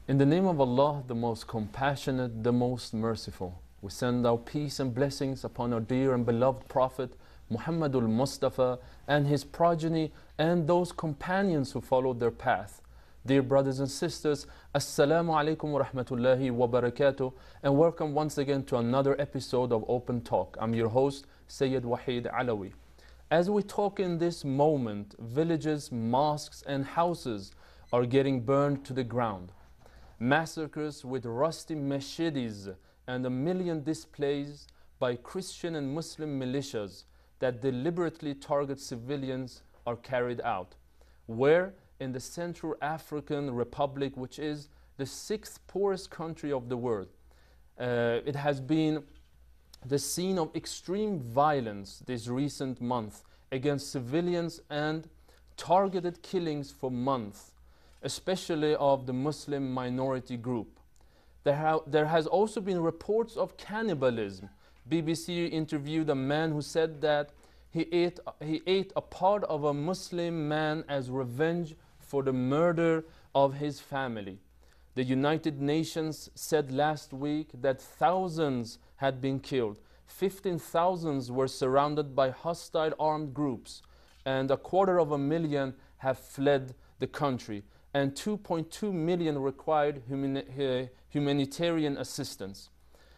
In the name of Allah, the most compassionate, the most merciful, we send our peace and blessings upon our dear and beloved Prophet Muhammadul Mustafa and his progeny and those companions who followed their path. Dear brothers and sisters, Assalamu alaikum wa rahmatullahi wa barakatuh, and welcome once again to another episode of Open Talk. I'm your host, Sayyid Wahid Alawi. As we talk in this moment, villages, mosques and houses are getting burned to the ground. Massacres with rusty machetes and 1 million displays by Christian and Muslim militias that deliberately target civilians are carried out. Where? In the Central African Republic, which is the 6th poorest country of the world. It has been the scene of extreme violence this recent month against civilians and targeted killings for months, especially of the Muslim minority group. There has also been reports of cannibalism. BBC interviewed a man who said that he ate a part of a Muslim man as revenge for the murder of his family. The United Nations said last week that thousands had been killed. 15,000 were surrounded by hostile armed groups, and 250,000 have fled the country, and 2.2 million required humanitarian assistance.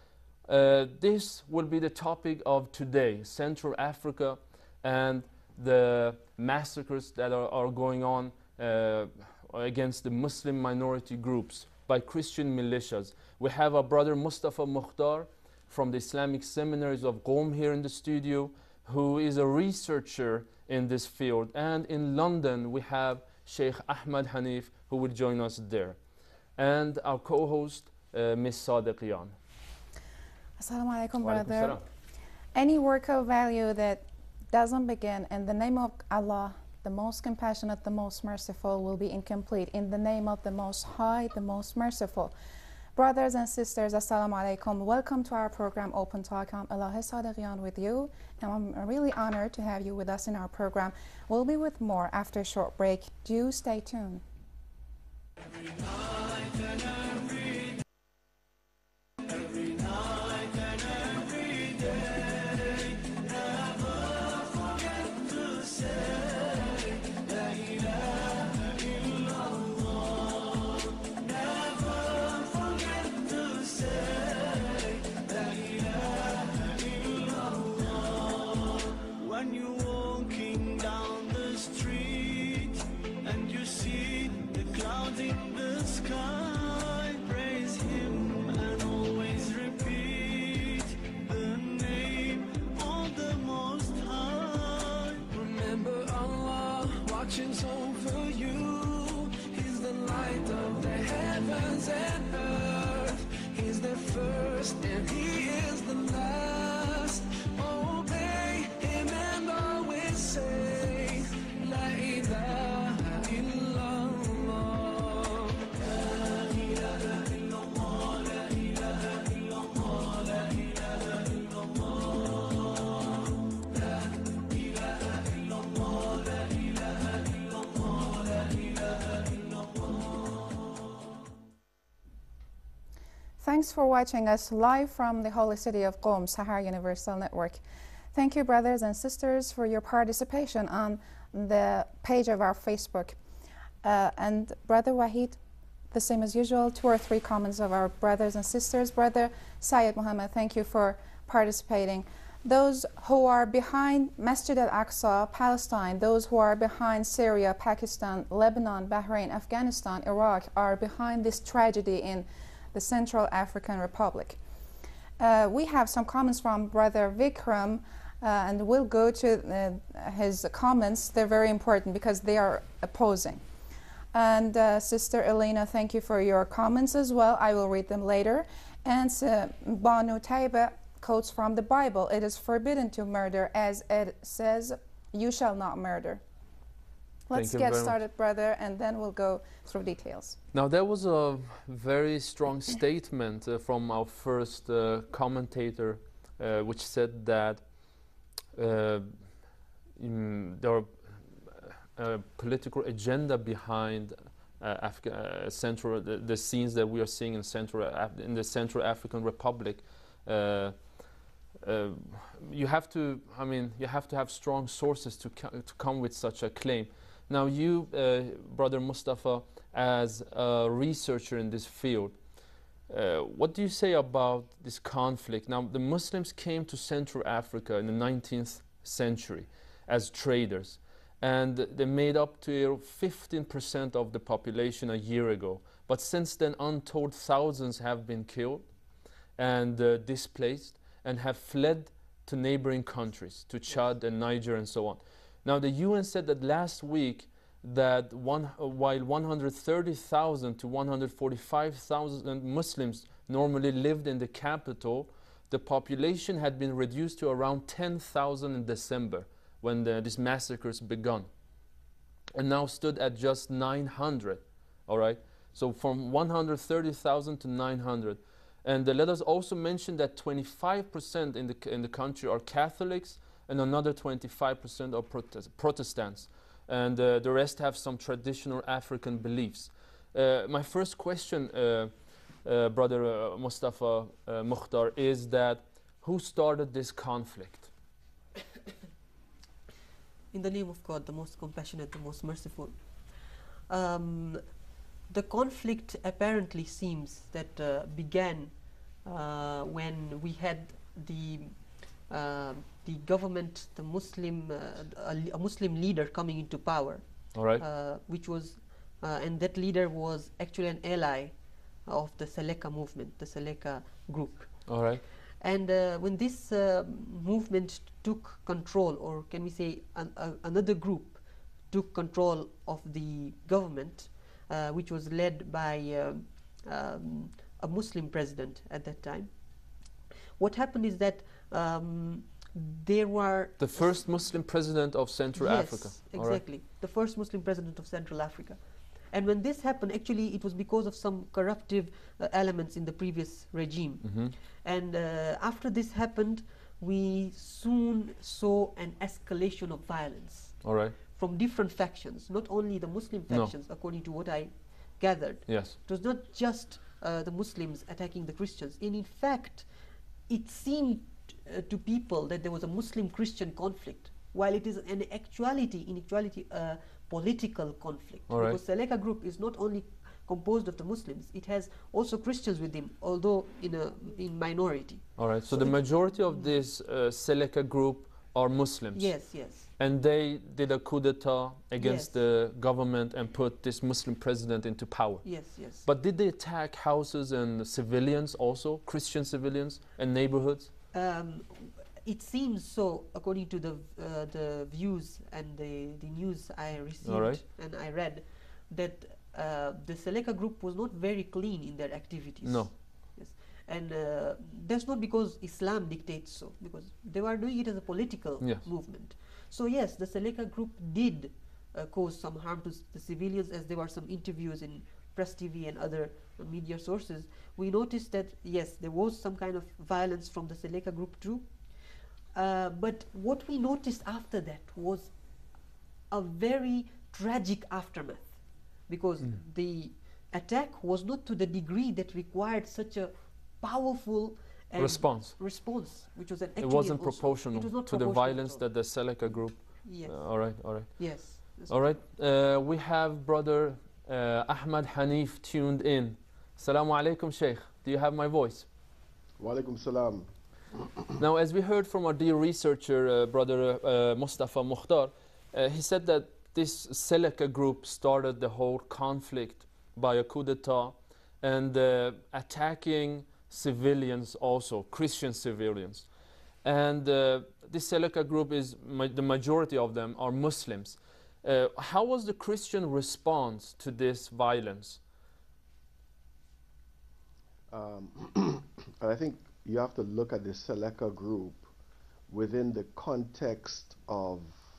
This will be the topic of today, Central Africa and the massacres that are going on against the Muslim minority groups by Christian militias. We have our brother Mustafa Mukhtar from the Islamic Seminaries of Qom here in the studio, who is a researcher in this field. And in London, we have Sheikh Ahmad Hanif, who will join us there. And our co-host, Ms. Sadiqiyan. Assalamu alaikum, brother. Any work of value that doesn't begin in the name of Allah, the most compassionate, the most merciful, will be incomplete. In the name of the Most High, the most merciful. Brothers and sisters, Assalamu alaikum. Welcome to our program, Open Talk. I'm Elahe Sadiqiyan with you, and I'm really honored to have you with us in our program. We'll be with more after a short break. Do stay tuned. Over you, He's the light of the heavens and earth. He's the first and He is the last. Obey Him and always say, La ilaha illallah. La ilaha illallah, la ilaha illallah, la ilaha illallah. La ilaha illallah, la ilaha Thanks for watching us live from the holy city of Qom, Sahara Universal Network. Thank you, brothers and sisters, for your participation on the page of our Facebook. And Brother Wahid, the same as usual, 2 or 3 comments of our brothers and sisters. Brother Syed Muhammad, thank you for participating. Those who are behind Masjid al-Aqsa, Palestine, those who are behind Syria, Pakistan, Lebanon, Bahrain, Afghanistan, Iraq, are behind this tragedy in the Central African Republic. We have some comments from Brother Vikram, and we'll go to his comments. They're very important because they are opposing. And Sister Elena, thank you for your comments as well. I will read them later. And Banu Taiba quotes from the Bible, it is forbidden to murder, as it says, you shall not murder. Let's get started, brother, and then we'll go through details. Now, there was a very strong statement from our first commentator, which said that there are a political agenda behind the scenes that we are seeing in in the Central African Republic. You have to, you have to have strong sources to come with such a claim. Now, you, Brother Mustafa, as a researcher in this field, what do you say about this conflict? Now, the Muslims came to Central Africa in the 19th century as traders, and they made up to 15% of the population a year ago. But since then, untold thousands have been killed and displaced and have fled to neighboring countries, to Chad and Niger and so on. Now, the UN said that last week that while 130,000 to 145,000 Muslims normally lived in the capital, the population had been reduced to around 10,000 in December when these massacres begun, and now stood at just 900, all right? So from 130,000 to 900. And let us also mention that 25% in the country are Catholics, and another 25% are Protestants. And the rest have some traditional African beliefs. My first question, Brother Mustafa Mukhtar, is that who started this conflict? In the name of God, the most compassionate, the most merciful. The conflict apparently seems that began when we had the government, the Muslim, a Muslim leader coming into power. All right. Which was, and that leader was actually an ally of the Seleka movement, the Seleka group. All right. And when this movement took control, or can we say another group took control of the government, which was led by a Muslim president at that time, what happened is that there were... The first Muslim president of Central Africa. Yes, exactly. Right. The first Muslim president of Central Africa. And when this happened, actually, it was because of some corruptive elements in the previous regime. Mm-hmm. And after this happened, we soon saw an escalation of violence. All right. From different factions, not only the Muslim factions, according to what I gathered. Yes. It was not just the Muslims attacking the Christians. And in fact, it seemed to people that there was a Muslim-Christian conflict, while it is in actuality a political conflict. All right. Because Seleka group is not only composed of the Muslims, it has also Christians with them, although in minority. All right. So the majority of this Seleka group are Muslims. Yes, yes. And they did a coup d'etat against the government and put this Muslim president into power. Yes, yes. But did they attack houses and civilians also, Christian civilians and neighborhoods? It seems so, according to the views and the news I received and I read, that the Seleka group was not very clean in their activities. No. Yes. And that's not because Islam dictates so, because they were doing it as a political movement. So yes, the Seleka group did cause some harm to the civilians, as there were some interviews in Press TV and other media sources. We noticed that yes, there was some kind of violence from the Seleka group too. But what we noticed after that was a very tragic aftermath, because the attack was not to the degree that required such a powerful response, which was it wasn't proportional to the violence that the Seleka group. Yes. All right. Yes. All right. We have Brother Ahmad Hanif tuned in. Assalamu alaikum, Sheikh. Do you have my voice? Wa alaikum salam. Now, as we heard from our dear researcher, Brother Mustafa Mukhtar, he said that this Seleka group started the whole conflict by a coup d'etat and attacking civilians also, Christian civilians. And this Seleka group is, the majority of them are Muslims. How was the Christian response to this violence? I think you have to look at the Seleka group within the context of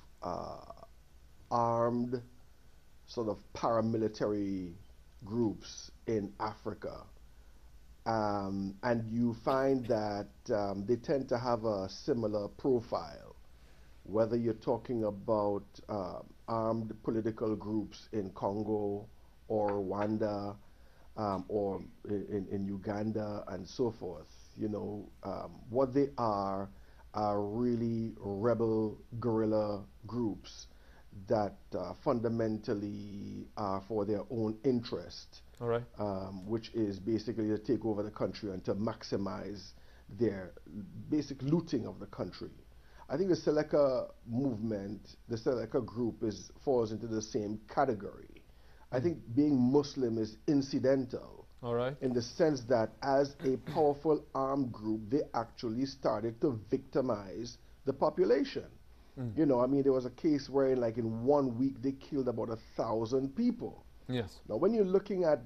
armed sort of paramilitary groups in Africa. And you find that they tend to have a similar profile, whether you're talking about armed political groups in Congo or Rwanda, or in Uganda and so forth. You know, what they are really rebel guerrilla groups that fundamentally are for their own interest. All right. Which is basically to take over the country and to maximize their basic looting of the country. I think the Seleka movement, the Seleka group falls into the same category. I think being Muslim is incidental. All right. In the sense that as a powerful armed group, they actually started to victimize the population. You know, I mean, there was a case where like in 1 week they killed about 1,000 people. Yes. Now, when you're looking at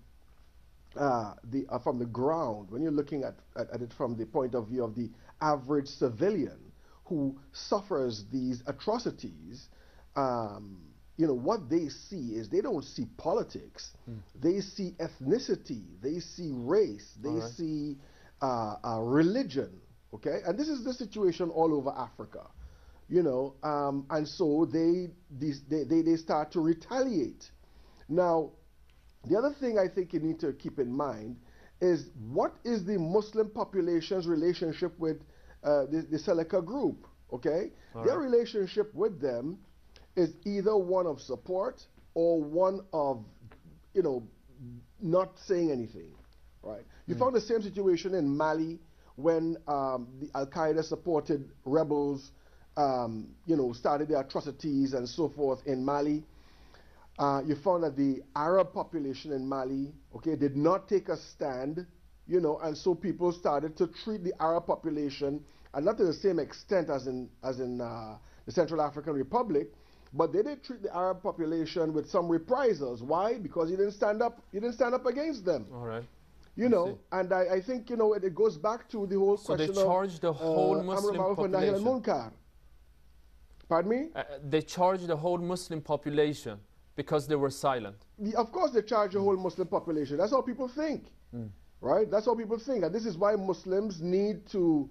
from the ground, when you're looking at it from the point of view of the average civilian who suffers these atrocities, you know, what they see is they don't see politics. They see ethnicity, they see race, they see religion, okay? And this is the situation all over Africa, you know, and so they start to retaliate. Now, the other thing I think you need to keep in mind is what is the Muslim population's relationship with the Seleka group, okay? Their relationship with them is either one of support or one of, you know, not saying anything, right? You found the same situation in Mali when the Al-Qaeda supported rebels, you know, started their atrocities and so forth in Mali. You found that the Arab population in Mali, okay, did not take a stand, you know, and so people started to treat the Arab population, and not to the same extent as in the Central African Republic, but they did treat the Arab population with some reprisals. Why? Because you didn't stand up against them. All right. You know, and I think, you know, it goes back to the whole question of... So they charged the whole Muslim population. Pardon me? They charged the whole Muslim population because they were silent. Of course they charge the whole Muslim population. That's how people think, right? That's how people think. And this is why Muslims need to,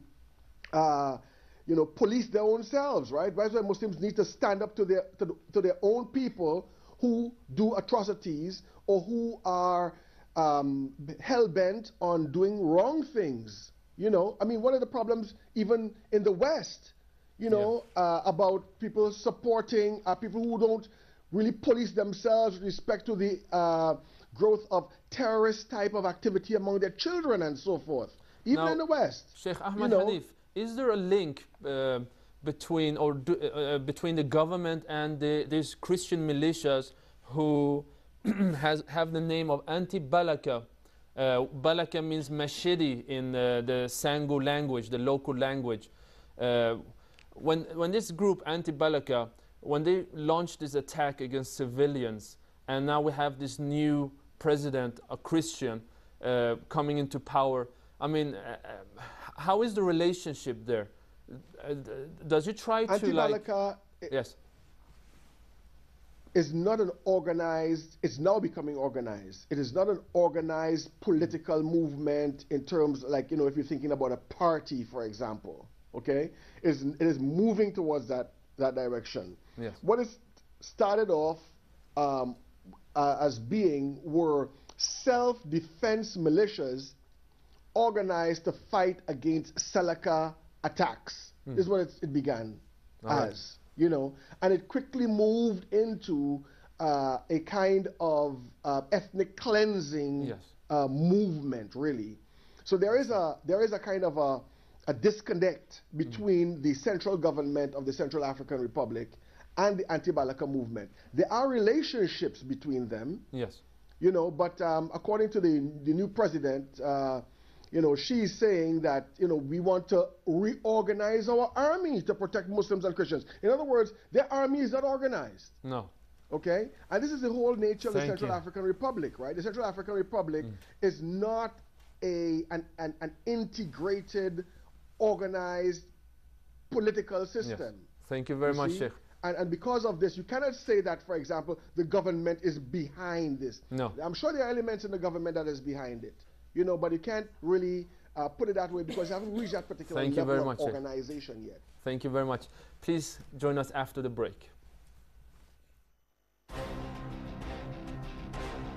you know, police their own selves, right? That's why Muslims need to stand up to their own people who do atrocities or who are hell-bent on doing wrong things. You know, I mean, one of the problems even in the West, you know, about people supporting people who don't really police themselves with respect to the growth of terrorist type of activity among their children and so forth, even now, in the West. Sheikh Ahmed Hanif, is there a link between between the government and these Christian militias who have the name of anti-Balaka? Balaka means machete in the Sango language, the local language. When this group, anti-Balaka, when they launched this attack against civilians, and now we have this new president, a Christian, coming into power, I mean, how is the relationship there? Does it try to like... Yes. Is not an organized, it's now becoming organized. It is not an organized political movement in terms, like, you know, if you're thinking about a party, for example, okay? It is moving towards that direction. Yes. What it started off as being were self-defense militias organized to fight against Seleka attacks. This is what it began as, you know, and it quickly moved into a kind of ethnic cleansing movement, really. So there is a kind of a disconnect between the central government of the Central African Republic and the anti-Balaka movement. There are relationships between them, yes, you know, but according to the new president, you know, she's saying that, you know, we want to reorganize our army to protect Muslims and Christians. In other words, their army is not organized. No. Okay? And this is the whole nature of the Central African Republic, right? The Central African Republic is not an integrated, organized political system. Yes. Thank you very much, Sheikh. And because of this, you cannot say that, for example, the government is behind this. No. I'm sure there are elements in the government that is behind it, you know, but you can't really put it that way because you haven't reached that particular level of organization yet. Thank you very much. Please join us after the break.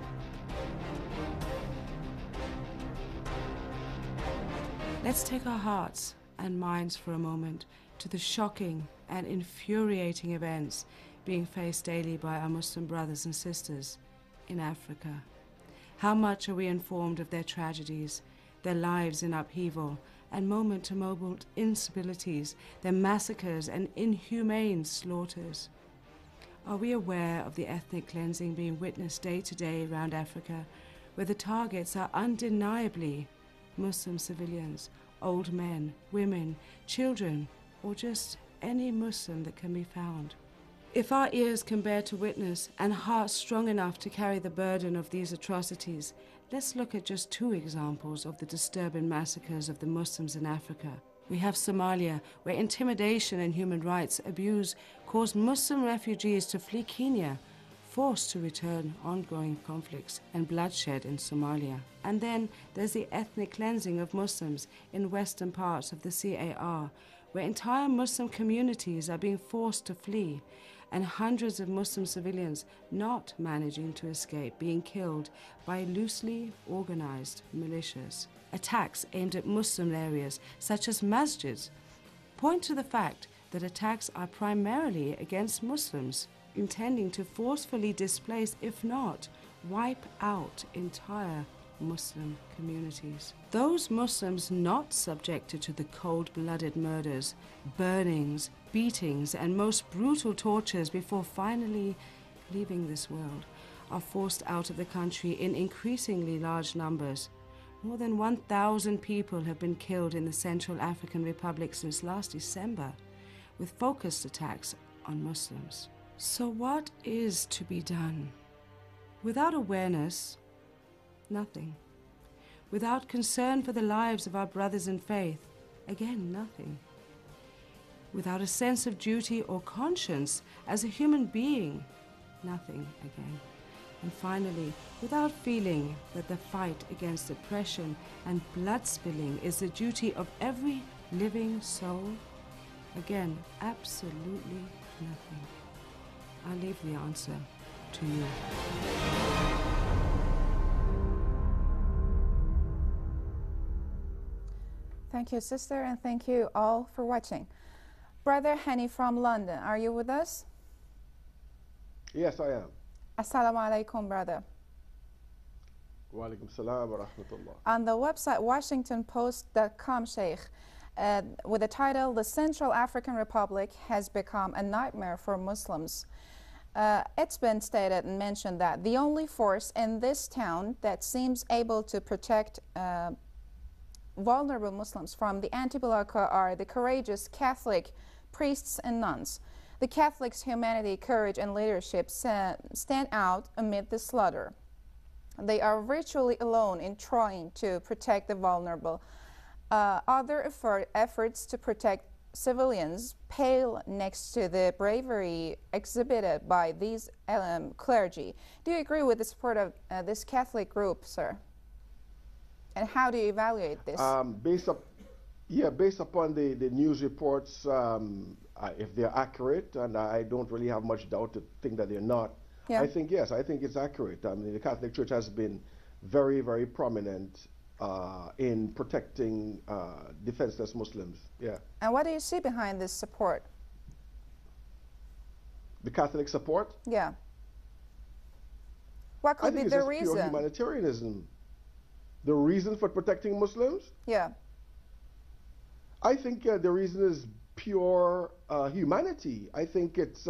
Let's take our hearts and minds for a moment to the shocking and infuriating events being faced daily by our Muslim brothers and sisters in Africa. How much are we informed of their tragedies, their lives in upheaval, and moment-to-moment instabilities, their massacres and inhumane slaughters? Are we aware of the ethnic cleansing being witnessed day to day around Africa, where the targets are undeniably Muslim civilians, old men, women, children, or just any Muslim that can be found? If our ears can bear to witness and hearts strong enough to carry the burden of these atrocities, let's look at just two examples of the disturbing massacres of the Muslims in Africa. We have Somalia, where intimidation and human rights abuse caused Muslim refugees to flee Kenya, forced to return ongoing conflicts and bloodshed in Somalia. And then there's the ethnic cleansing of Muslims in western parts of the CAR, where entire Muslim communities are being forced to flee, and hundreds of Muslim civilians not managing to escape being killed by loosely organized militias. Attacks aimed at Muslim areas, such as masjids, point to the fact that attacks are primarily against Muslims, intending to forcefully displace, if not wipe out, entire Muslim communities. Those Muslims not subjected to the cold-blooded murders, burnings, beatings, and most brutal tortures before finally leaving this world are forced out of the country in increasingly large numbers. More than 1,000 people have been killed in the Central African Republic since last December, with focused attacks on Muslims. So what is to be done? Without awareness, nothing. Without concern for the lives of our brothers in faith, again, nothing. Without a sense of duty or conscience as a human being, nothing again. And finally, without feeling that the fight against oppression and blood spilling is the duty of every living soul, again, absolutely nothing. I leave the answer to you. Thank you, sister, and thank you all for watching. Brother Hani from London, are you with us? Yes, I am. Assalamu alaikum, brother. Wa alaikum salam wa rahmatullah. On the website WashingtonPost.com, Sheikh, with the title, "The Central African Republic has become a nightmare for Muslims." It's been stated and mentioned that the only force in this town that seems able to protect vulnerable Muslims from the anti-Balaka are the courageous Catholic priests and nuns. The Catholics' humanity, courage, and leadership stand out amid the slaughter. They are virtually alone in trying to protect the vulnerable. Other efforts to protect civilians pale next to the bravery exhibited by these clergy. Do you agree with the support of this Catholic group, sir? And how do you evaluate this? Based upon the news reports, if they're accurate, and I don't really have much doubt to think that they're not, yeah. I think, yes, I think it's accurate. I mean, the Catholic Church has been very, very prominent in protecting defenseless Muslims. Yeah. And what do you see behind this support? The Catholic support? Yeah. What could be the reason? Pure humanitarianism. The reason for protecting Muslims? Yeah. I think the reason is pure humanity. I think it's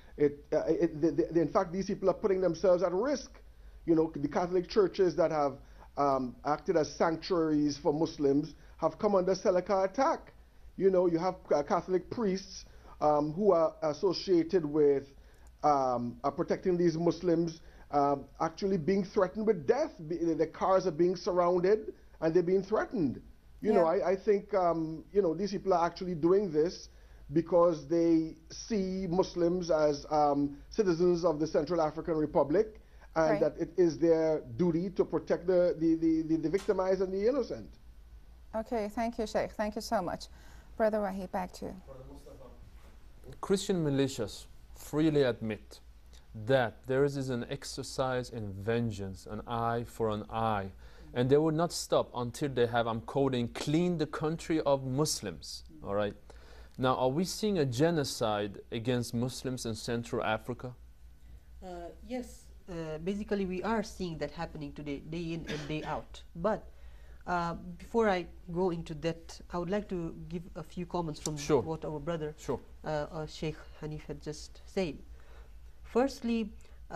in fact, these people are putting themselves at risk. You know, the Catholic churches that have acted as sanctuaries for Muslims have come under Seleka attack. You know, you have Catholic priests who are associated with protecting these Muslims actually being threatened with death. The cars are being surrounded and they're being threatened. You know, I think, you know, these people are actually doing this because they see Muslims as citizens of the Central African Republic, and that it is their duty to protect the victimized and the innocent. Okay, thank you, Sheikh. Thank you so much. Brother Wahi, back to you. Christian militias freely admit that there is an exercise in vengeance, an eye for an eye, And they would not stop until they have, I'm quoting, cleaned the country of Muslims. All right. Now, are we seeing a genocide against Muslims in Central Africa? Yes, basically we are seeing that happening today, day in and day out. But before I go into that, I would like to give a few comments from what our brother Sheikh Hanif had just said. Firstly,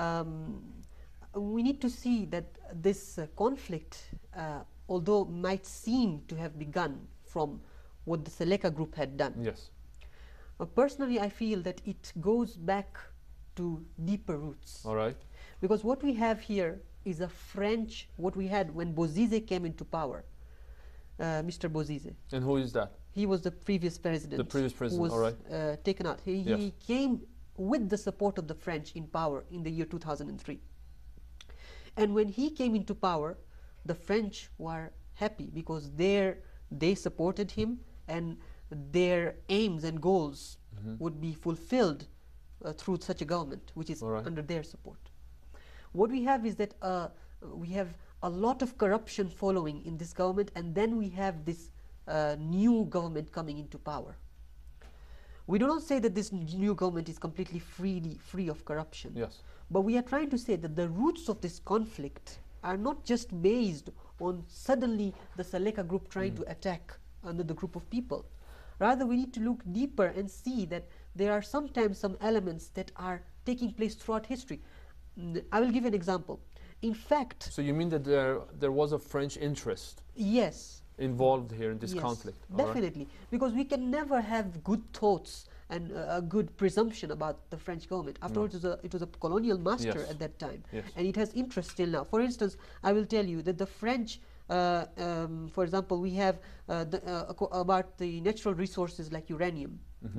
we need to see that this conflict, although might seem to have begun from what the Seleka group had done. Yes. Personally, I feel that it goes back to deeper roots. All right. Because what we have here is a French, what we had when Bozizé came into power, Mr. Bozizé. And who is that? He was the previous president. The previous president, who was, all right. Taken out. He came with the support of the French in power in the year 2003. And when he came into power, the French were happy because they supported him and their aims and goals would be fulfilled through such a government, which is under their support. What we have is that we have a lot of corruption following in this government, and then we have this new government coming into power. We do not say that this new government is completely free of corruption. Yes. But we are trying to say that the roots of this conflict are not just based on suddenly the Seleka group trying to attack another group of people. Rather, we need to look deeper and see that there are sometimes some elements that are taking place throughout history. I will give an example. In fact... So you mean that there was a French interest? Yes. Involved here in this conflict? Definitely. Because we can never have good thoughts and a good presumption about the French government. After all, it was a colonial master at that time. Yes. And it has interest till now. For instance, I will tell you that the French, for example, we have about the natural resources like uranium.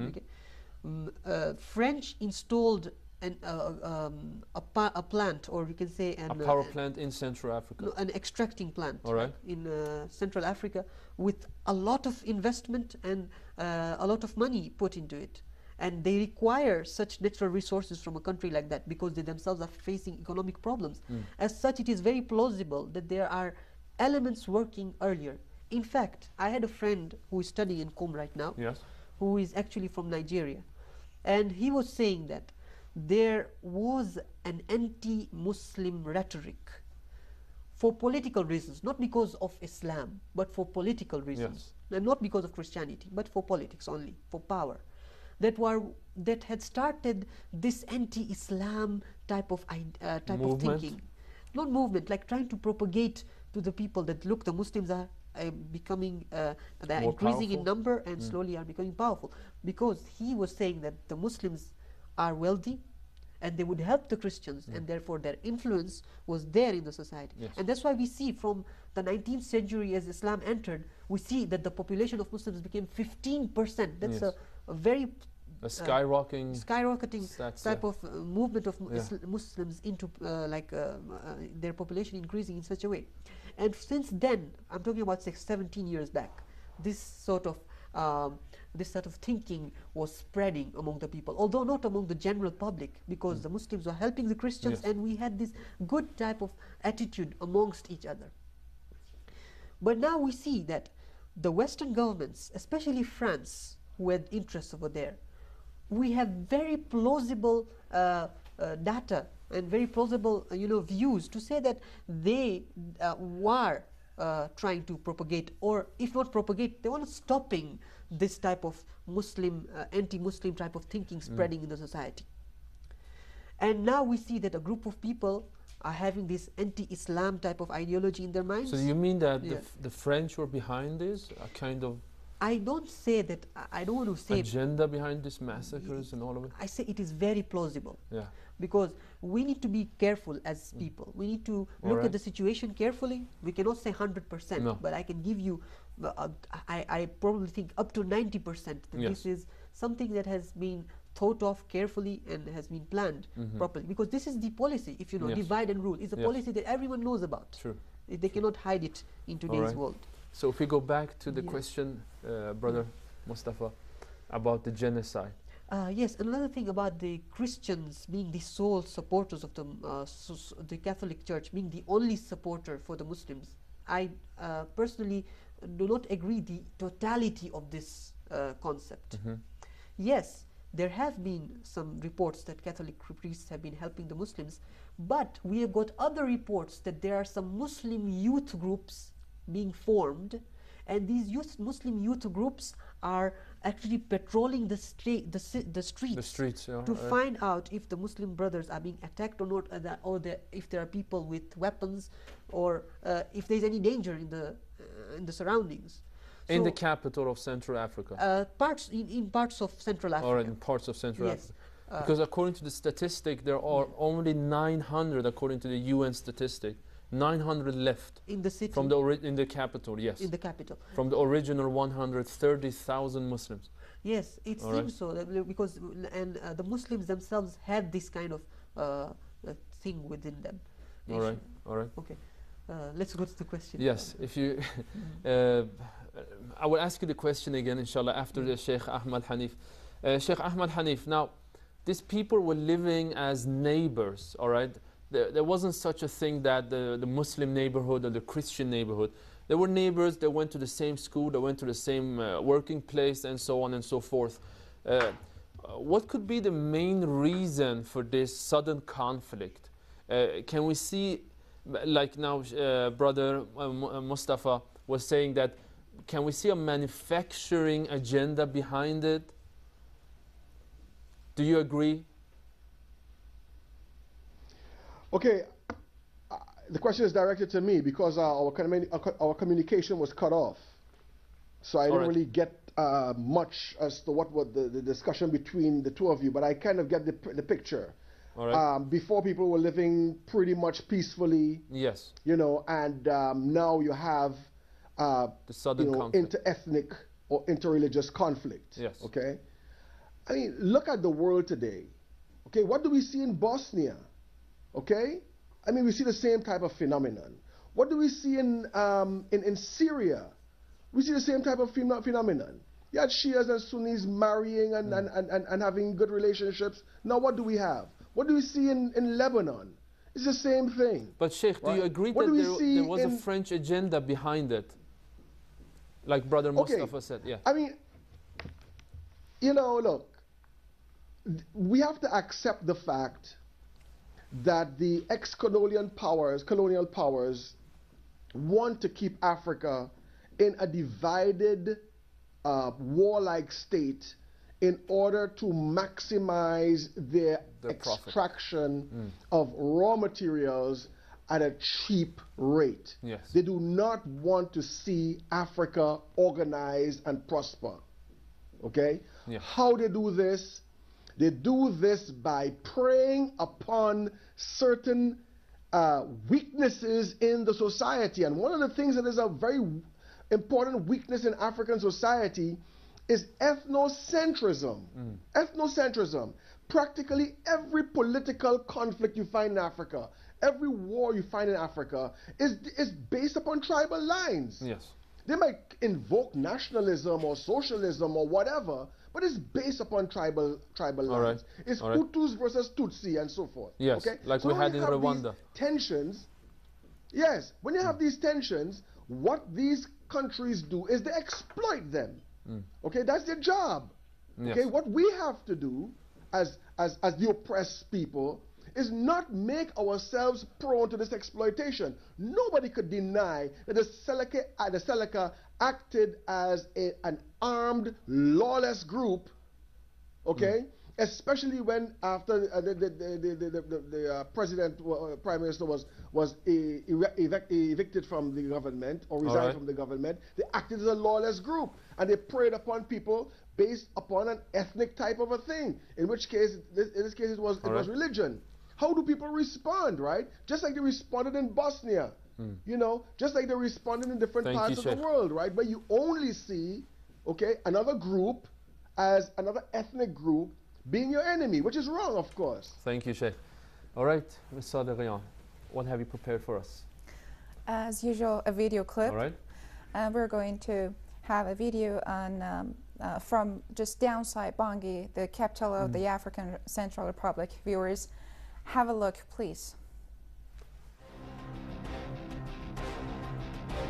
French installed a plant, or you can say a power plant in Central Africa. No, an extracting plant in Central Africa with a lot of investment and a lot of money put into it. And they require such natural resources from a country like that because they themselves are facing economic problems. As such, it is very plausible that there are elements working earlier. In fact, I had a friend who is studying in Qom right now, who is actually from Nigeria. And he was saying that there was an anti-Muslim rhetoric for political reasons, not because of Islam, but for political reasons. And not because of Christianity, but for politics only, for power. That had started this anti-Islam type of thinking. Not movement, like trying to propagate to the people that, look, the Muslims are becoming, they're increasing in number and slowly are becoming powerful. Because he was saying that the Muslims are wealthy and they would help the Christians, and therefore their influence was there in the society. And that's why we see from the 19th century, as Islam entered, we see that the population of Muslims became 15%. That's a very skyrocketing type of movement of Muslims into their population increasing in such a way. And since then, I'm talking about 17 years back, this sort of thinking was spreading among the people, although not among the general public, because the Muslims were helping the Christians, and we had this good type of attitude amongst each other. But now we see that the Western governments, especially France, who had interests over there, we have very plausible data and very plausible views to say that they were trying to propagate, or if not propagate, they were stopping this type of Muslim, anti-Muslim type of thinking spreading in the society. And now we see that a group of people are having this anti-Islam type of ideology in their minds. So you mean that the French were behind this, a kind of... I don't say that, I don't want to say... agenda behind these massacres and all of it? I say it is very plausible. Because we need to be careful as people. We need to look at the situation carefully. We cannot say 100%, but I can give you, I probably think up to 90% that this is something that has been thought of carefully and has been planned properly. Because this is the policy, if you know, divide and rule. It's a policy that everyone knows about. They cannot hide it in today's world. So if we go back to the question, Brother Mustafa, about the genocide. Yes, another thing about the Christians being the sole supporters of the Catholic Church, being the only supporter for the Muslims. I personally do not agree the totality of this concept. Yes, there have been some reports that Catholic priests have been helping the Muslims, but we have got other reports that there are some Muslim youth groups being formed, and these Muslim youth groups are actually patrolling the streets to find out if the Muslim brothers are being attacked or not, or if there are people with weapons, or if there is any danger in the surroundings. In the capital of Central Africa? In parts of Central Africa. Or in parts of Central Africa. Because according to the statistic, there are only 900, according to the UN statistic, 900 left in the city. From in the capital, yes. In the capital. From the original 130,000 Muslims. Yes, it seems so, because the Muslims themselves had this kind of thing within them. All right, all right. Okay, let's go to the question. Yes, if you, I will ask you the question again, inshallah, after the Sheikh Ahmad Hanif. Sheikh Ahmad Hanif, now, these people were living as neighbors, all right? There wasn't such a thing that the Muslim neighborhood or the Christian neighborhood. They were neighbors, they went to the same school, they went to the same working place, and so on and so forth. What could be the main reason for this sudden conflict? Can we see, like now Brother Mustafa was saying that, can we see a manufacturing agenda behind it? Do you agree? Okay, the question is directed to me because our communication was cut off. So I didn't really get much as to what was the discussion between the two of you, but I kind of get the picture. All right. Before, people were living pretty much peacefully. Yes. You know, and now you have the sudden conflict. Inter-ethnic or inter-religious conflict. Yes. Okay. I mean, look at the world today. Okay, what do we see in Bosnia? Okay, I mean, we see the same type of phenomenon. What do we see in Syria? We see the same type of phenomenon. You had Shias and Sunnis marrying and having good relationships. Now what do we have? What do we see in Lebanon? It's the same thing. But Sheikh, right? Do you agree that there was a French agenda behind it? Like Brother Mustafa said, yeah. I mean, you know, look, we have to accept the fact that the ex-colonial powers want to keep Africa in a divided, warlike state in order to maximize their extraction of raw materials at a cheap rate. Yes. They do not want to see Africa organized and prosper. Okay? Yeah. How they do this? They do this by preying upon certain weaknesses in the society. And one of the things that is a very important weakness in African society is ethnocentrism. Ethnocentrism. Practically every political conflict you find in Africa, every war you find in Africa is based upon tribal lines. Yes. They might invoke nationalism or socialism or whatever, but it's based upon tribal lines. Right. It's Hutus versus Tutsi and so forth. Yes, okay? like we had in Rwanda. Tensions, yes, when you have these tensions, what these countries do is they exploit them. Okay, that's their job. Yes. Okay, what we have to do as the oppressed people is not make ourselves prone to this exploitation. Nobody could deny that the Seleka acted as an armed, lawless group, okay? Especially when after the prime minister was evicted from the government or resigned from the government, they acted as a lawless group and they preyed upon people based upon an ethnic type of a thing. In which case, in this case, it was religion. How do people respond, right? Just like they responded in Bosnia, you know, just like they responded in different parts of the world, right? But you only see, okay, another group as another ethnic group being your enemy, which is wrong, of course. Thank you, Sheikh. All right, Ms. Sadeghian, what have you prepared for us? As usual, a video clip. All right. We're going to have a video on from just downside Bangui, the capital of the African Central Republic. Viewers, have a look, please.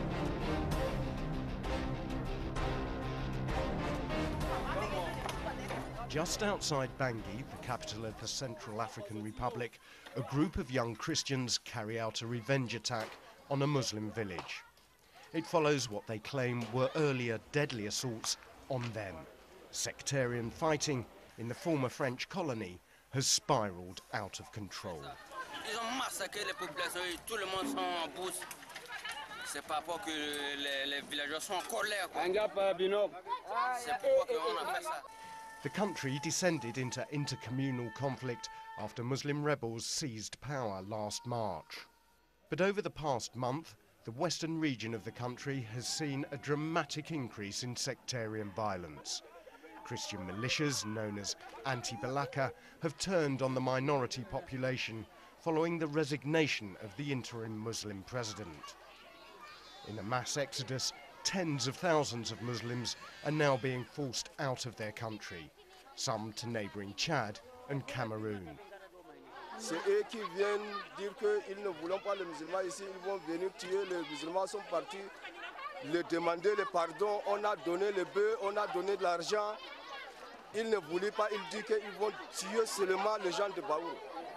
Just outside Bangui, the capital of the Central African Republic, a group of young Christians carry out a revenge attack on a Muslim village. It follows what they claim were earlier deadly assaults on them. Sectarian fighting in the former French colony has spiralled out of control. Ils ont massacré les populations et tout le monde sont en bourse. C'est pas pour que les villageois sont en colère. C'est pourquoi qu'on a fait ça. The country descended into intercommunal conflict after Muslim rebels seized power last March. But over the past month, the western region of the country has seen a dramatic increase in sectarian violence. Christian militias, known as Anti-Balaka, have turned on the minority population following the resignation of the interim Muslim president. In a mass exodus, tens of thousands of Muslims are now being forced out of their country, some to neighbouring Chad and Cameroon. C'est eux qui viennent dire qu'ils ne voulons pas les musulmans ici, ils vont venir tuer, les musulmans sont partis, les demander le pardon, on a donné le bœuf, on a donné de l'argent. Ils ne voulaient pas, ils disent qu'ils vont tuer seulement les gens de Baour.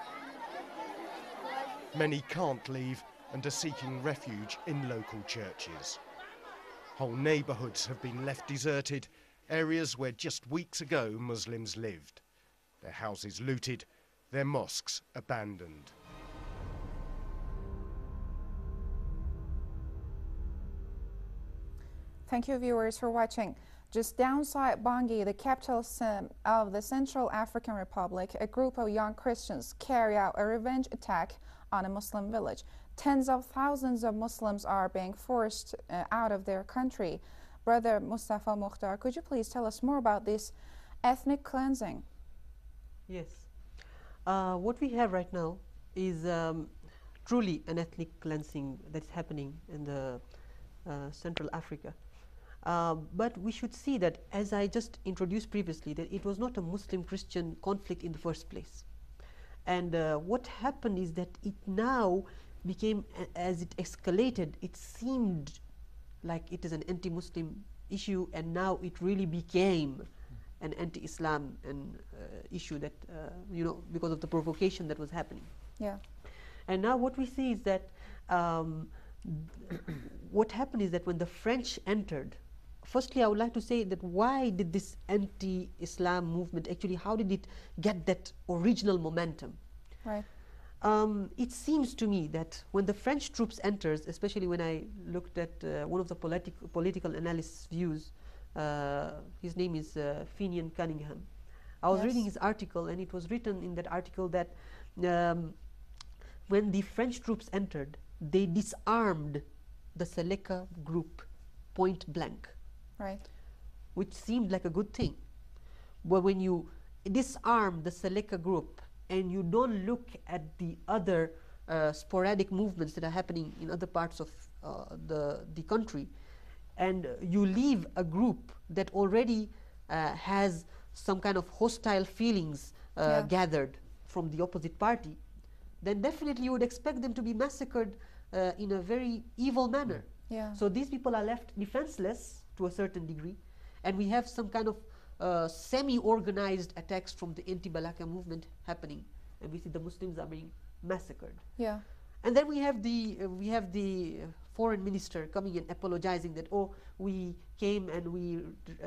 Many can't leave and are seeking refuge in local churches. Whole neighbourhoods have been left deserted, areas where just weeks ago Muslims lived. Their houses looted, their mosques abandoned. Thank you, viewers, for watching. Just downside Bangui, the capital of the Central African Republic, a group of young Christians carry out a revenge attack on a Muslim village. Tens of thousands of Muslims are being forced out of their country. Brother Mustafa Mukhtar, could you please tell us more about this ethnic cleansing? Yes. What we have right now is truly an ethnic cleansing that's happening in the Central Africa. But we should see that, as I just introduced previously, that it was not a Muslim-Christian conflict in the first place. And what happened is that it now became, as it escalated, it seemed like it is an anti-Muslim issue, and now it really became an anti-Islam issue that, because of the provocation that was happening. Yeah. And now what we see is that what happened is that when the French entered, firstly I would like to say that why did this anti-Islam movement actually, how did it get that original momentum? Right. It seems to me that when the French troops enters, especially when I looked at one of the political analyst's views, his name is Finian Cunningham. I was reading his article, and it was written in that article that when the French troops entered, they disarmed the Seleka group point blank. Right. Which seemed like a good thing. But when you disarm the Seleka group and you don't look at the other sporadic movements that are happening in other parts of the country, and you leave a group that already has some kind of hostile feelings gathered from the opposite party, then definitely you would expect them to be massacred in a very evil manner. Yeah. So these people are left defenseless to a certain degree, and we have some kind of semi-organized attacks from the anti-Balaka movement happening, and we see the Muslims are being massacred. Yeah. And then we have the foreign minister coming and apologizing that, oh, we came and we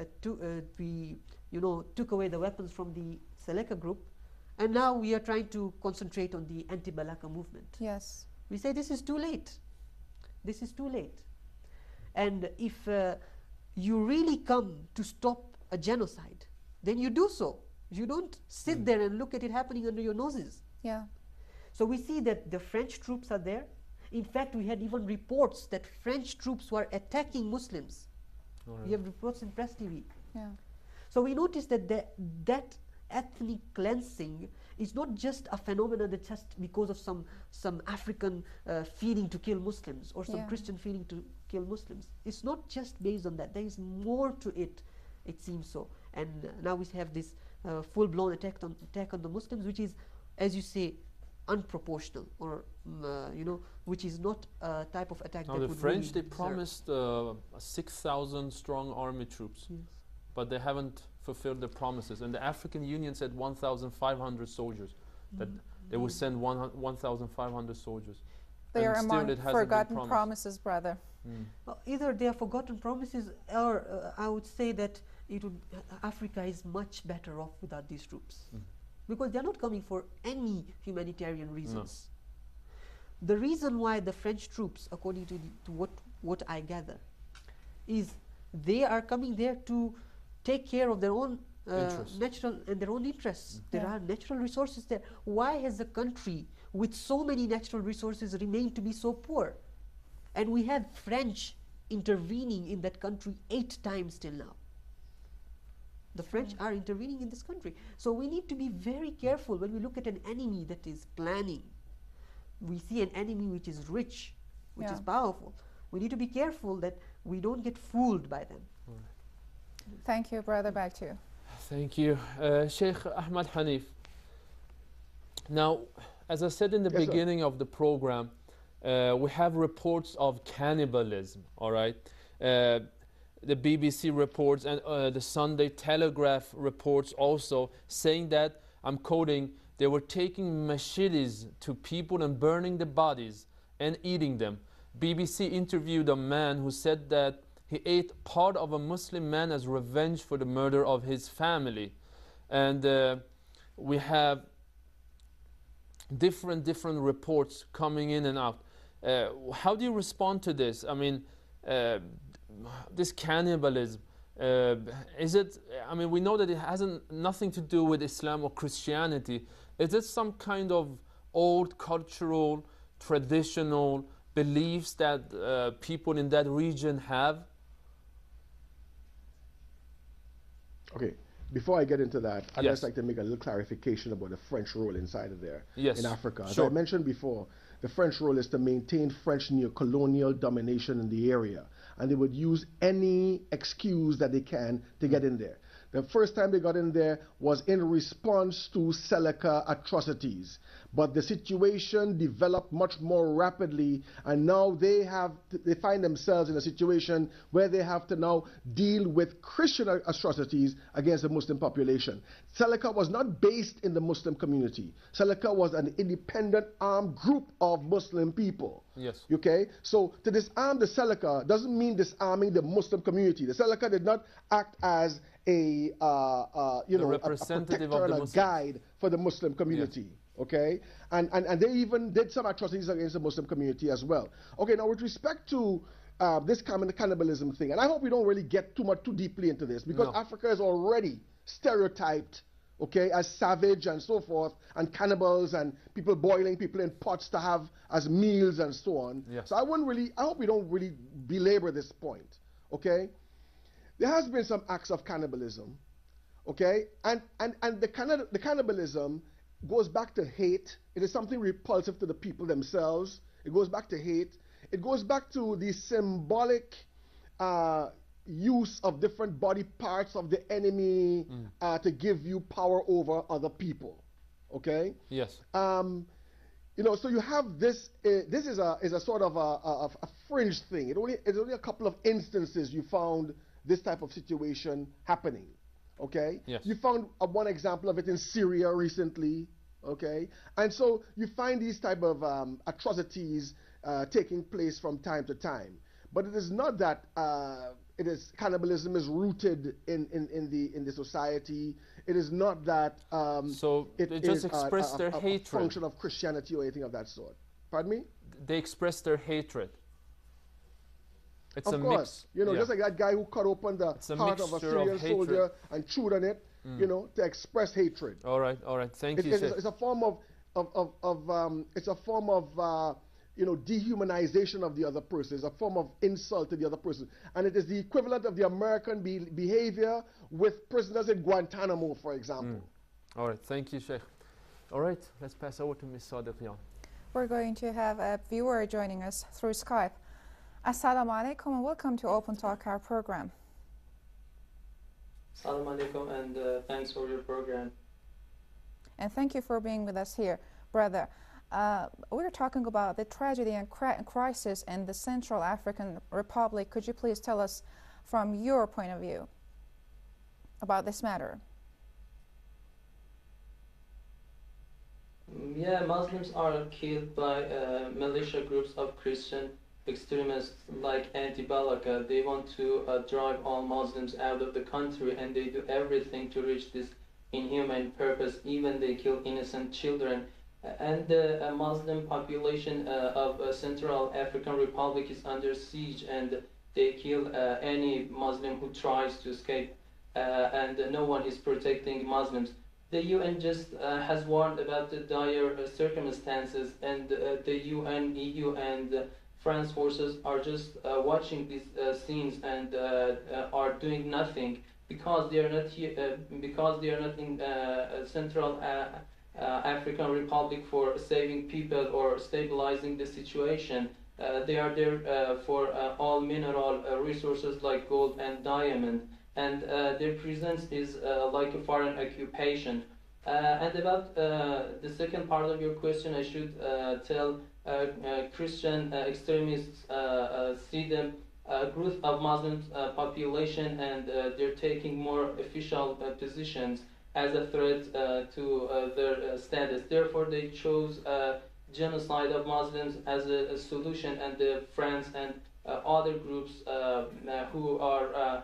took away the weapons from the Seleka group, and now we are trying to concentrate on the anti-Balaka movement. Yes. We say this is too late. This is too late. And if you really come to stop a genocide, then you do so. You don't sit there and look at it happening under your noses. Yeah. So we see that the French troops are there. In fact, we had even reports that French troops were attacking Muslims. We have reports in Press TV. Yeah. So we noticed that that ethnic cleansing is not just a phenomenon that just because of some African feeling to kill Muslims or some Christian feeling to kill Muslims. It's not just based on that. There is more to it, it seems so. And now we have this full-blown attack on the Muslims, which is, as you say, unproportional, or which is not a type of attack now that the would French, really they promised 6,000 strong army troops. Yes. but they haven't fulfilled the promises. And the African Union said 1,500 soldiers, that they will send 1,500 soldiers. They are among forgotten promises, brother. Well, either they are forgotten promises, or I would say that Africa is much better off without these troops, because they are not coming for any humanitarian reasons. No. The reason why the French troops, according to what I gather, is they are coming there to take care of their own natural and their own interests. There are natural resources there. Why has a country with so many natural resources remained to be so poor? And we have French intervening in that country 8 times till now. The French are intervening in this country. So we need to be very careful when we look at an enemy that is planning. We see an enemy which is rich, which is powerful. We need to be careful that we don't get fooled by them. Thank you, brother. Back to you. Thank you. Sheikh Ahmad Hanif. Now, as I said in the beginning of the program, we have reports of cannibalism, all right? The BBC reports and the Sunday Telegraph reports also saying that, I'm quoting, they were taking machetes to people and burning the bodies and eating them. BBC interviewed a man who said that he ate part of a Muslim man as revenge for the murder of his family. And we have different reports coming in and out. How do you respond to this? I mean, this cannibalism, is it, I mean, we know that it has nothing to do with Islam or Christianity. Is it some kind of old cultural, traditional beliefs that people in that region have? Okay, before I get into that, I'd just like to make a little clarification about the French role inside of there in Africa. As I mentioned before, the French role is to maintain French neo-colonial domination in the area, and they would use any excuse that they can to get in there. The first time they got in there was in response to Seleka atrocities. But the situation developed much more rapidly, and now they find themselves in a situation where they have to now deal with Christian atrocities against the Muslim population. Seleka was not based in the Muslim community. Seleka was an independent armed group of Muslim people. Yes. Okay? So to disarm the Seleka doesn't mean disarming the Muslim community. The Seleka did not act as a representative protector of the and a guide for the Muslim community. Yes. Okay, and they even did some atrocities against the Muslim community as well. Okay, now with respect to this cannibalism thing, and I hope we don't really get too deeply into this, because Africa is already stereotyped, okay, as savage and so forth, and cannibals and people boiling people in pots to have as meals and so on. Yes. So I hope we don't really belabor this point. Okay, there has been some acts of cannibalism, okay, and the cannibalism goes back to hate. It is something repulsive to the people themselves. It goes back to hate. It goes back to the symbolic use of different body parts of the enemy to give you power over other people. Okay? Yes. So you have this. This is a sort of a fringe thing. It's only a couple of instances you found this type of situation happening. Okay? Yes. You found one example of it in Syria recently. Okay? And so you find these type of atrocities taking place from time to time. But it is not that cannibalism is rooted in the society. It is not that so they just express their hatred. A function of Christianity or anything of that sort. Pardon me? They express their hatred. It's of course, mix, just like that guy who cut open the heart of a Syrian soldier and chewed on it, to express hatred. All right. Thank you. It's a form of dehumanization of the other person. It's a form of insult to the other person, and it is the equivalent of the American behavior with prisoners in Guantanamo, for example. All right. Thank you, Sheikh. All right. Let's pass over to Ms. Sadiqian. We're going to have a viewer joining us through Skype. Assalamu alaikum and welcome to Open Talk, our program. Assalamu alaikum and thanks for your program. And thank you for being with us here, brother. We're talking about the tragedy and crisis in the Central African Republic. Could you please tell us from your point of view? about this matter? Yeah, Muslims are killed by militia groups of Christian extremists like Anti-Balaka. They want to drive all Muslims out of the country, and they do everything to reach this inhuman purpose. Even they kill innocent children. And the Muslim population of Central African Republic is under siege, and they kill any Muslim who tries to escape, and no one is protecting Muslims. The UN just has warned about the dire circumstances, and the UN, EU, and France forces are just watching these scenes and are doing nothing because they are not here, because they are not in Central African Republic for saving people or stabilizing the situation. They are there for all mineral resources like gold and diamond, and their presence is like a foreign occupation. And about the second part of your question, I should tell Christian extremists see the growth of Muslim population, and they're taking more official positions as a threat to their status. Therefore, they chose genocide of Muslims as a solution, and the France and other groups who are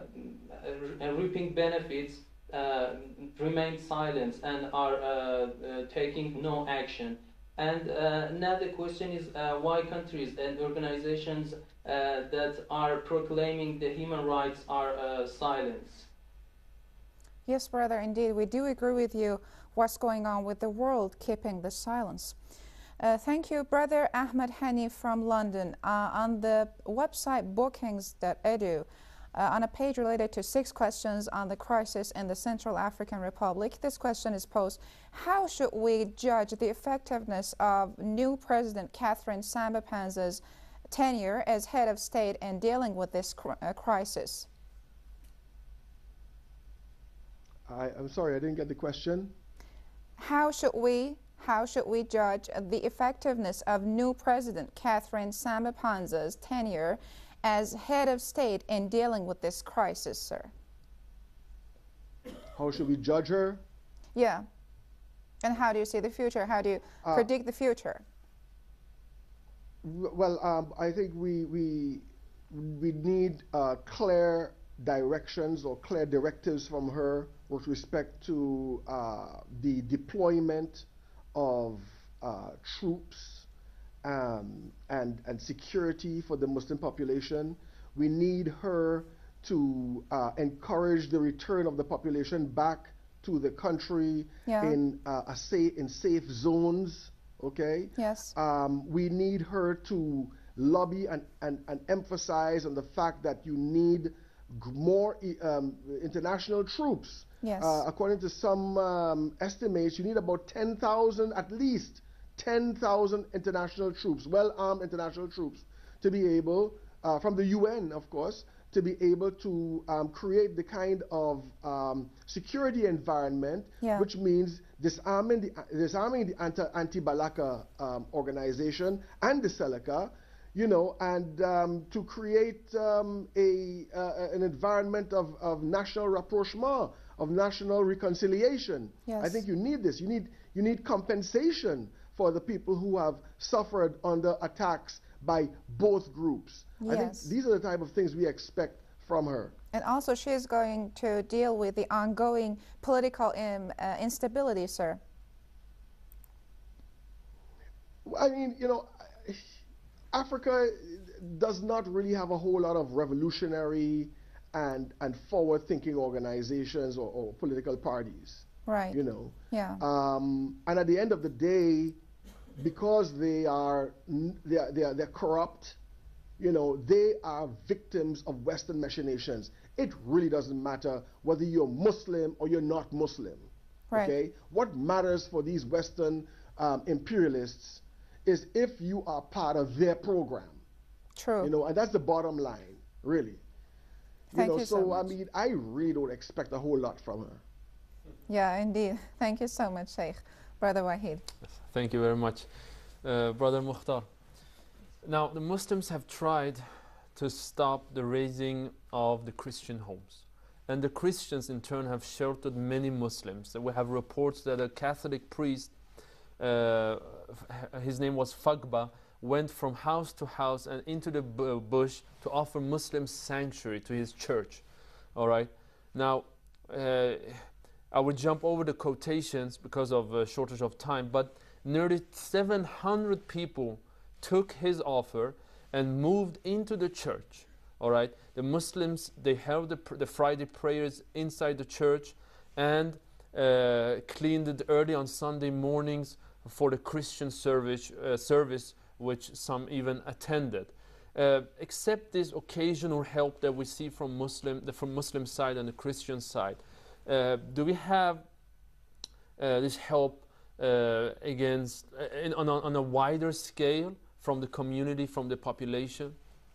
reaping benefits remain silent and are taking no action. And now the question is why countries and organizations that are proclaiming the human rights are silent? Yes, brother, indeed. We do agree with you what's going on with the world keeping the silence. Thank you, Brother Ahmed Hani from London. On the website bookings.edu, on a page related to 6 questions on the crisis in the Central African Republic, this question is posed: how should we judge the effectiveness of new President Catherine Samba-Panza's tenure as head of state in dealing with this crisis? I'm sorry, I didn't get the question. How should we judge the effectiveness of new President Catherine Samba-Panza's tenure as head of state in dealing with this crisis, sir? How should we judge her? Yeah. And how do you see the future? How do you predict the future? Well, I think we need clear directions or clear directives from her with respect to the deployment of troops and security for the Muslim population. We need her to encourage the return of the population back to the country in safe zones. Okay. Yes. We need her to lobby and emphasize on the fact that you need more international troops. Yes. According to some estimates, you need about 10,000, at least 10,000 international troops, well-armed international troops, to be able, from the UN, of course, to be able to create the kind of security environment, which means disarming the anti-Balaka organization and the Seleka, you know, and to create an environment of national rapprochement, of national reconciliation. Yes. I think you need this. You need compensation for the people who have suffered under attacks by both groups. Yes. I think these are the type of things we expect from her. And also she is going to deal with the ongoing political instability, sir. I mean, you know, Africa does not really have a whole lot of revolutionary and forward-thinking organizations or political parties. Right. You know. Yeah. And at the end of the day, because they're corrupt, you know, they are victims of Western machinations. It really doesn't matter whether you're Muslim or you're not Muslim. Right. Okay. What matters for these Western imperialists is if you are part of their program. True. You know, and that's the bottom line, really. Thank you so much. I mean, I really don't expect a whole lot from her. Yeah, indeed. Thank you so much, Sheikh. Brother Wahid. Thank you very much. Brother Mukhtar. Now, the Muslims have tried to stop the razing of the Christian homes. and the Christians in turn have sheltered many Muslims. So we have reports that a Catholic priest, his name was Fagba, went from house to house and into the bush to offer Muslims sanctuary to his church. All right. Now, I will jump over the quotations because of a shortage of time, but nearly 700 people took his offer and moved into the church. All right. The Muslims, they held the Friday prayers inside the church and cleaned it early on Sunday mornings for the Christian service, which some even attended. Except this occasional help that we see from Muslim side and the Christian side, do we have this help against on a wider scale from the community, from the population?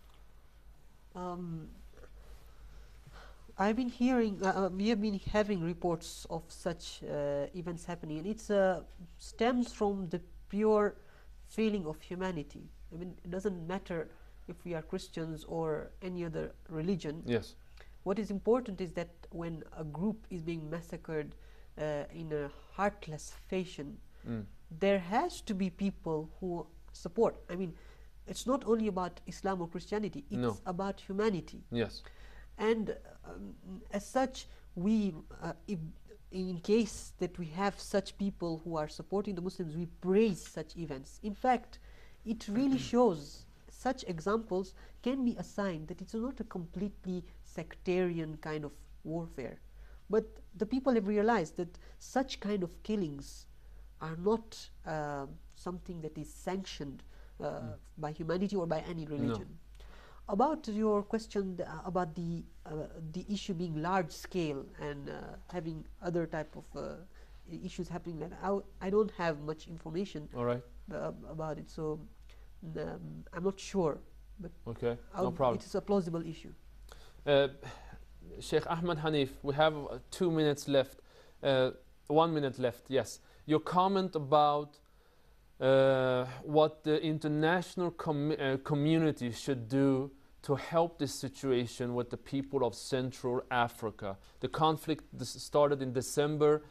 I've been hearing, we have been having reports of such events happening, and it stems from the pure feeling of humanity. I mean, it doesn't matter if we are Christians or any other religion. Yes. What is important is that when a group is being massacred in a heartless fashion, there has to be people who support. I mean, it's not only about Islam or Christianity, it's about humanity. Yes. And as such, we, in case that we have such people who are supporting the Muslims, we praise such events. In fact, it really shows, such examples can be a sign that it's not a completely sectarian kind of warfare. But the people have realized that such kind of killings are not something that is sanctioned by humanity or by any religion. No. About your question about the issue being large scale and having other type of issues happening, like I don't have much information about it, so I'm not sure. But okay, no problem. It is a plausible issue. Sheikh Ahmed Hanif, we have 2 minutes left. 1 minute left. Yes, your comment about what the international community should do to help this situation with the people of Central Africa. The conflict started in December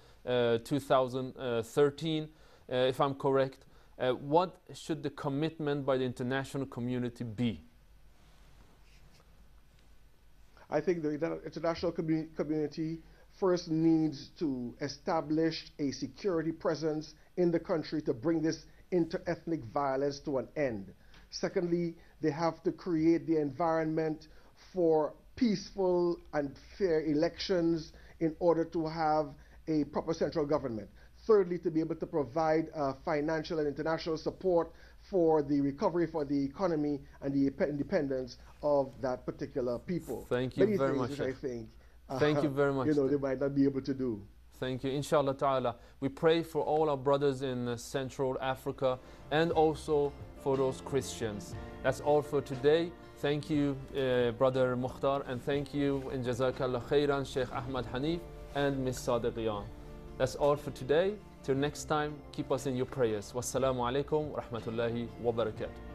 2013, if I'm correct. What should the commitment by the international community be? I think the international community first needs to establish a security presence in the country to bring this inter-ethnic violence to an end. Secondly, they have to create the environment for peaceful and fair elections in order to have a proper central government. Thirdly, to be able to provide financial and international support for the recovery for the economy and the independence of that particular people. Thank you very much. Which I think, thank you very much. You know, they might not be able to do. Thank you. Inshallah ta'ala. We pray for all our brothers in Central Africa and also for those Christians. That's all for today. Thank you, Brother Mukhtar, and thank you, in Jazakallah Khairan, Sheikh Ahmed Hanif and Ms. Sadiqiyan. That's all for today. Till next time, keep us in your prayers. Wassalamu alaikum wa rahmatullahi wa barakatuh.